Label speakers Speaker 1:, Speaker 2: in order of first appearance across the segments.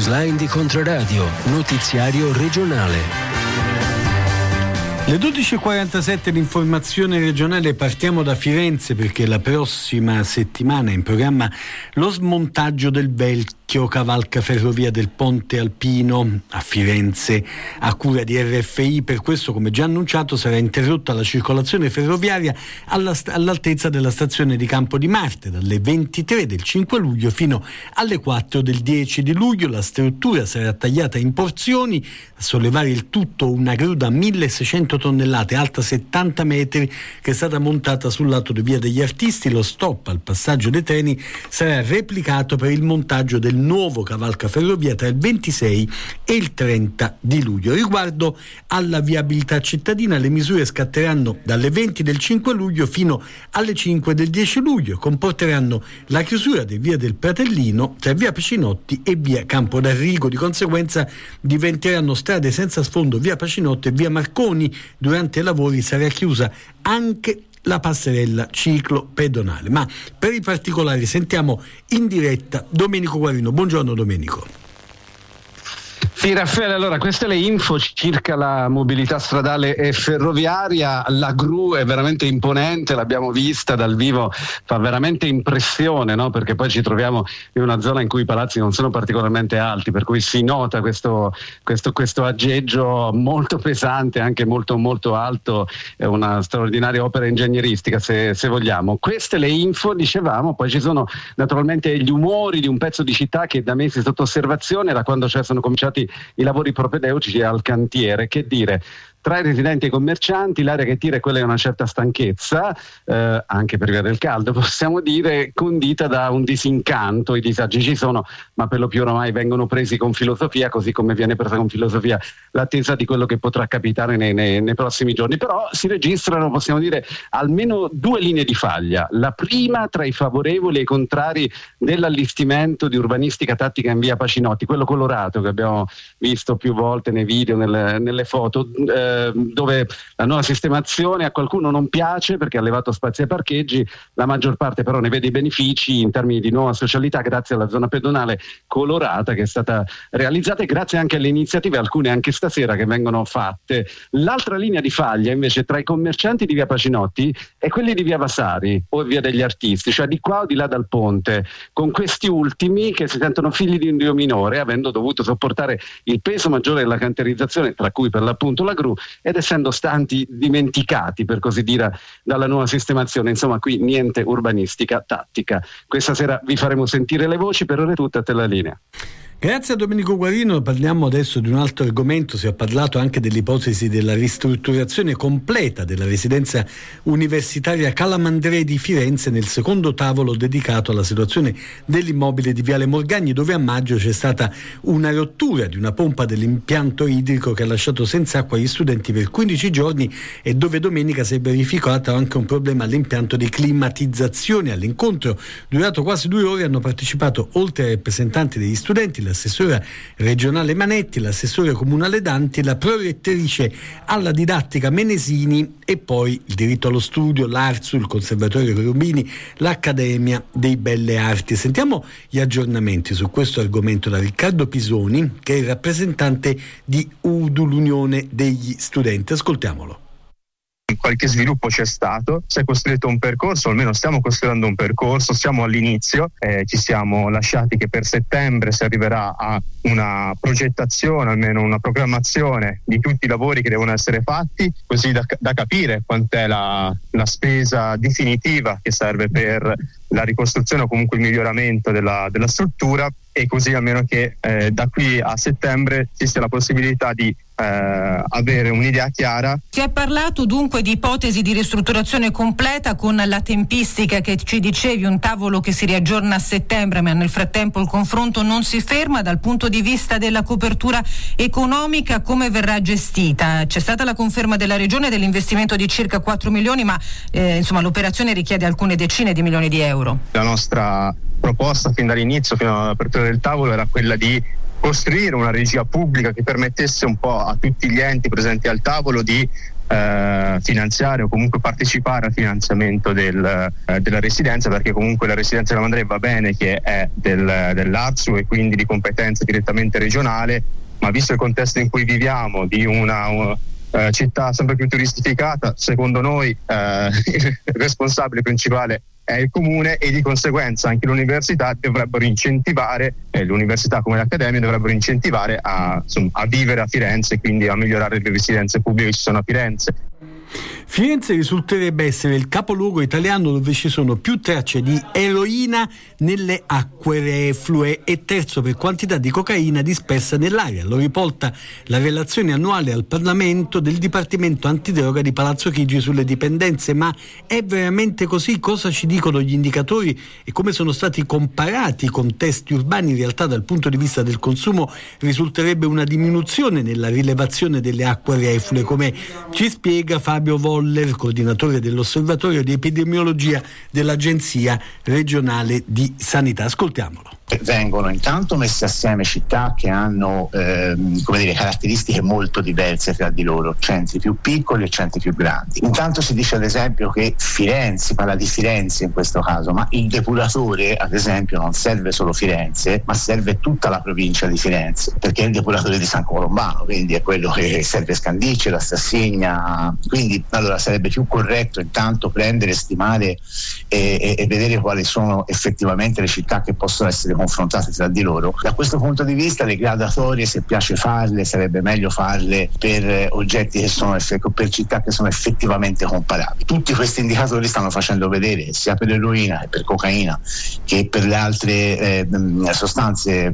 Speaker 1: Newsline di Controradio, notiziario regionale.
Speaker 2: Le 12.47, l'informazione regionale. Partiamo da Firenze perché la prossima settimana è in programma lo smontaggio del vecchio cavalcaferrovia del Ponte Alpino a Firenze a cura di RFI. Per questo, come già annunciato, sarà interrotta la circolazione ferroviaria all'altezza della stazione di Campo di Marte dalle 23 del 5 luglio fino alle 4 del 10 di luglio. La struttura sarà tagliata in porzioni, a sollevare il tutto una gru da 1600 tonnellate, alta 70 metri, che è stata montata sul lato di Via degli Artisti. Lo stop al passaggio dei treni sarà replicato per il montaggio del nuovo cavalcaferrovia tra il 26 e il 30 di luglio. Riguardo alla viabilità cittadina, le misure scatteranno dalle 20 del 5 luglio fino alle 5 del 10 luglio e comporteranno la chiusura di Via del Pratellino tra Via Pacinotti e Via Campo d'Arrigo. Di conseguenza diventeranno strade senza sfondo Via Pacinotti e Via Marconi. Durante i lavori sarà chiusa anche la passerella ciclo-pedonale. Ma per i particolari sentiamo in diretta Domenico Guarino. Buongiorno Domenico.
Speaker 3: Sì, Raffaele, allora queste le info circa la mobilità stradale e ferroviaria. La gru è veramente imponente, l'abbiamo vista dal vivo, fa veramente impressione, no? Perché poi ci troviamo in una zona in cui i palazzi non sono particolarmente alti, per cui si nota questo aggeggio molto pesante, anche molto molto alto. È una straordinaria opera ingegneristica, se vogliamo. Queste le info, dicevamo. Poi ci sono naturalmente gli umori di un pezzo di città che da mesi è sotto osservazione, da quando sono cominciati i lavori propedeutici al cantiere. Che dire, tra i residenti e i commercianti l'area che tira è quella di una certa stanchezza, anche per via del caldo, possiamo dire, condita da un disincanto. I disagi ci sono, ma per lo più oramai vengono presi con filosofia, così come viene presa con filosofia l'attesa di quello che potrà capitare nei prossimi giorni. Però si registrano, possiamo dire, almeno due linee di faglia. La prima tra i favorevoli e i contrari dell'allestimento di urbanistica tattica in Via Pacinotti, quello colorato che abbiamo visto più volte nei video, nelle foto, dove la nuova sistemazione a qualcuno non piace perché ha levato spazi ai parcheggi. La maggior parte però ne vede i benefici in termini di nuova socialità grazie alla zona pedonale colorata che è stata realizzata, e grazie anche alle iniziative, alcune anche stasera, che vengono fatte. L'altra linea di faglia invece tra i commercianti di Via Pacinotti e quelli di Via Vasari o Via degli Artisti, cioè di qua o di là dal ponte, con questi ultimi che si sentono figli di un dio minore, avendo dovuto sopportare il peso maggiore della cantierizzazione, tra cui per l'appunto la gru, ed essendo stanti dimenticati, per così dire, dalla nuova sistemazione. Insomma, qui niente urbanistica tattica. Questa sera vi faremo sentire le voci. Per ora è tutta, a te la linea.
Speaker 2: Grazie a Domenico Guarino. Parliamo adesso di un altro argomento. Si è parlato anche dell'ipotesi della ristrutturazione completa della residenza universitaria Calamandrei di Firenze nel secondo tavolo dedicato alla situazione dell'immobile di Viale Morgagni, dove a maggio c'è stata una rottura di una pompa dell'impianto idrico che ha lasciato senza acqua gli studenti per 15 giorni e dove domenica si è verificato anche un problema all'impianto di climatizzazione. All'incontro, durato quasi 2 ore, hanno partecipato, oltre ai rappresentanti degli studenti, l'assessore regionale Manetti, l'assessore comunale Danti, la prorettrice alla didattica Menesini e poi il diritto allo studio, l'Arzu, il Conservatorio Cherubini, l'Accademia dei Belle Arti. Sentiamo gli aggiornamenti su questo argomento da Riccardo Pisoni, che è il rappresentante di UDU, l'Unione degli Studenti. Ascoltiamolo.
Speaker 4: Qualche sviluppo c'è stato, si è costruito un percorso, almeno stiamo costruendo un percorso, siamo all'inizio, ci siamo lasciati che per settembre si arriverà a una progettazione, almeno una programmazione di tutti i lavori che devono essere fatti, così da capire quant'è la spesa definitiva che serve per la ricostruzione o comunque il miglioramento della struttura, e così almeno che da qui a settembre ci sia la possibilità di avere un'idea chiara.
Speaker 5: Si è parlato dunque di ipotesi di ristrutturazione completa con la tempistica che ci dicevi, un tavolo che si riaggiorna a settembre, ma nel frattempo il confronto non si ferma. Dal punto di vista della copertura economica, come verrà gestita? C'è stata la conferma della Regione dell'investimento di circa 4 milioni, ma insomma l'operazione richiede alcune decine di milioni di euro.
Speaker 4: La nostra proposta fin dall'inizio, fino all'apertura del tavolo, era quella di costruire una regia pubblica che permettesse un po' a tutti gli enti presenti al tavolo di finanziare o comunque partecipare al finanziamento della residenza, perché comunque la residenza della Mandrea va bene che è dell'ARSU e quindi di competenza direttamente regionale, ma visto il contesto in cui viviamo, di una città sempre più turistificata, secondo noi il responsabile principale è il comune, e di conseguenza anche l'università dovrebbero incentivare, l'università come l'Accademia dovrebbero incentivare a vivere a Firenze e quindi a migliorare le residenze pubbliche che ci sono a Firenze.
Speaker 2: Firenze risulterebbe essere il capoluogo italiano dove ci sono più tracce di eroina nelle acque reflue e terzo per quantità di cocaina dispersa nell'aria. Lo riporta la relazione annuale al Parlamento del Dipartimento Antidroga di Palazzo Chigi sulle dipendenze. Ma è veramente così? Cosa ci dicono gli indicatori e come sono stati comparati i contesti urbani? In realtà dal punto di vista del consumo risulterebbe una diminuzione nella rilevazione delle acque reflue, come ci spiega Fabio Voller, coordinatore dell'Osservatorio di Epidemiologia dell'Agenzia Regionale di Sanità. Ascoltiamolo.
Speaker 6: Vengono intanto messe assieme città che hanno caratteristiche molto diverse tra di loro, centri più piccoli e centri più grandi. Intanto si dice ad esempio che Firenze, parla di Firenze in questo caso, ma il depuratore ad esempio non serve solo Firenze, ma serve tutta la provincia di Firenze, perché è il depuratore di San Colombano, quindi è quello che serve Scandicci, Stassigna. Quindi allora sarebbe più corretto intanto prendere, stimare e vedere quali sono effettivamente le città che possono essere confrontate tra di loro. Da questo punto di vista le graduatorie, se piace farle, sarebbe meglio farle per oggetti che sono per città che sono effettivamente comparabili. Tutti questi indicatori stanno facendo vedere, sia per eroina che per cocaina che per le altre sostanze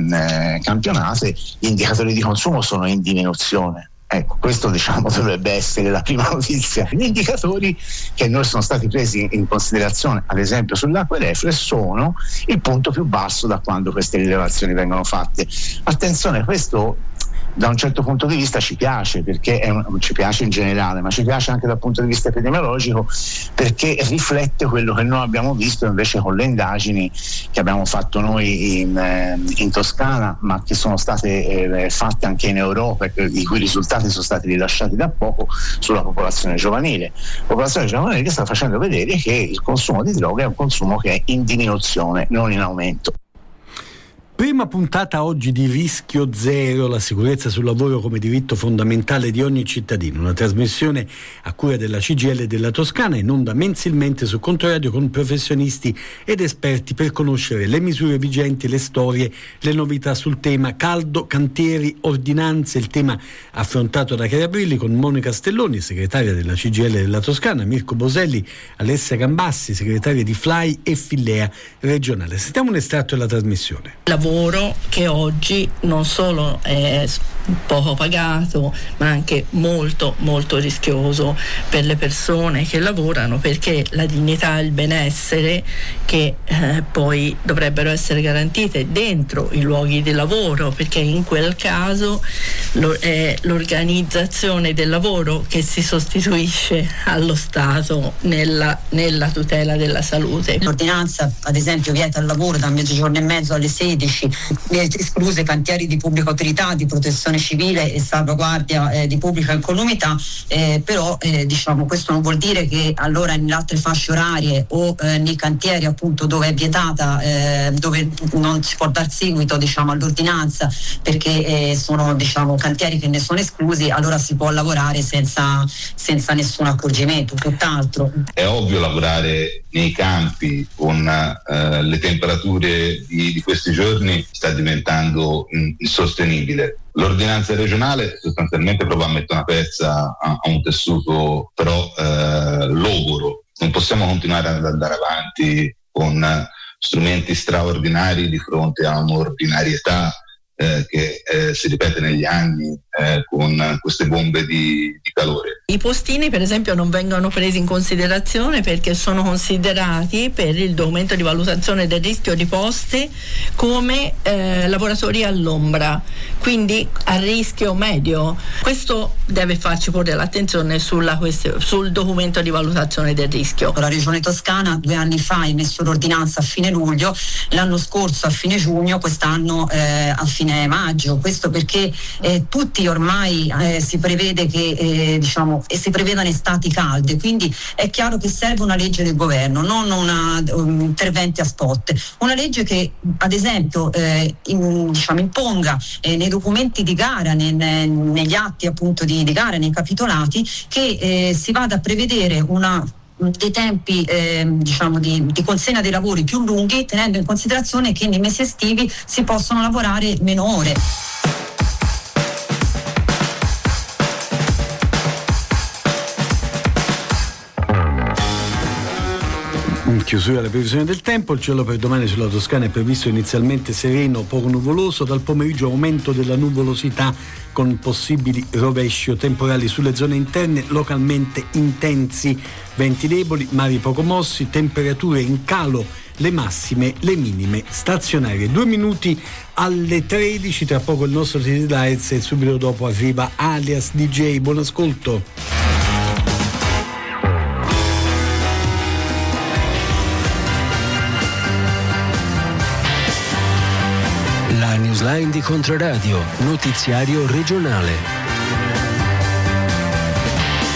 Speaker 6: campionate, gli indicatori di consumo sono in diminuzione. Ecco, questo dovrebbe essere la prima notizia. Gli indicatori che noi sono stati presi in considerazione, ad esempio sull'acque reflue, sono il punto più basso da quando queste rilevazioni vengono fatte. Attenzione, questo da un certo punto di vista ci piace, perché ci piace in generale, ma ci piace anche dal punto di vista epidemiologico, perché riflette quello che noi abbiamo visto invece con le indagini che abbiamo fatto noi in Toscana, ma che sono state fatte anche in Europa, i cui risultati sono stati rilasciati da poco sulla popolazione giovanile che sta facendo vedere che il consumo di droga è un consumo che è in diminuzione, non in aumento.
Speaker 2: Prima puntata oggi di Rischio Zero, la sicurezza sul lavoro come diritto fondamentale di ogni cittadino, una trasmissione a cura della CGIL della Toscana, in onda mensilmente su Controradio con professionisti ed esperti per conoscere le misure vigenti, le storie, le novità sul tema. Caldo, cantieri, ordinanze, il tema affrontato da Chiara Brilli con Monica Stelloni, segretaria della CGIL della Toscana, Mirko Boselli, Alessia Gambassi, segretaria di FLAI e Fillea regionale. Sentiamo un estratto della trasmissione.
Speaker 7: Lavoro che oggi non solo è poco pagato, ma anche molto molto rischioso per le persone che lavorano, perché la dignità e il benessere che poi dovrebbero essere garantite dentro i luoghi di lavoro, perché in quel caso è l'organizzazione del lavoro che si sostituisce allo Stato nella tutela della salute.
Speaker 8: L'ordinanza ad esempio vieta il lavoro da mezzogiorno e mezzo alle 16, escluse cantieri di pubblica utilità, di protezione civile e salvaguardia di pubblica incolumità, però questo non vuol dire che allora nelle altre fasce orarie o nei cantieri appunto dove è vietata, dove non si può dar seguito all'ordinanza perché sono cantieri che ne sono esclusi, allora si può lavorare senza nessun accorgimento. Tutt'altro
Speaker 9: è ovvio, lavorare nei campi con le temperature di questi giorni sta diventando insostenibile. L'ordinanza regionale sostanzialmente prova a mettere una pezza a un tessuto però logoro. Non possiamo continuare ad andare avanti con strumenti straordinari di fronte a un'ordinarietà che si ripete negli anni con queste bombe di calore.
Speaker 7: I postini per esempio non vengono presi in considerazione perché sono considerati per il documento di valutazione del rischio di poste come lavoratori all'ombra, quindi a rischio medio. Questo deve farci porre l'attenzione sul documento di valutazione del rischio.
Speaker 8: La Regione Toscana 2 anni fa ha emesso l'ordinanza a fine luglio, l'anno scorso a fine giugno, quest'anno a fine maggio. Questo perché tutti ormai si prevede che si prevedano estati calde, quindi è chiaro che serve una legge del governo, non interventi a spot, una legge che ad esempio imponga nei documenti di gara, negli atti appunto di gara, nei capitolati, che si vada a prevedere dei tempi di consegna dei lavori più lunghi, tenendo in considerazione che nei mesi estivi si possono lavorare meno ore.
Speaker 2: In chiusura la previsione del tempo, il cielo per domani sulla Toscana è previsto inizialmente sereno, poco nuvoloso, dal pomeriggio aumento della nuvolosità con possibili rovesci o temporali sulle zone interne localmente intensi, venti deboli, mari poco mossi, temperature in calo, le massime, le minime stazionarie. 2 minuti alle 13, tra poco il nostro City Lights e subito dopo arriva Alias DJ. Buon ascolto.
Speaker 1: La Newsline di Controradio, notiziario regionale.